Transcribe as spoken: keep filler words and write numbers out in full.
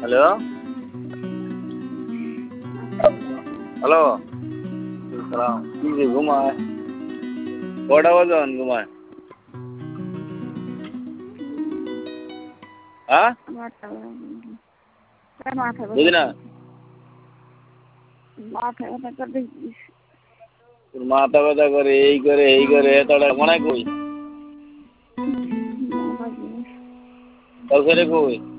hello hello সালাম কি যে ঘুমায় কটা বাজন ঘুমায় হ্যাঁ বুঝি না তোর মাথা ব্যথা করে এই করে এই করে তোরা মনে কই কালকে কই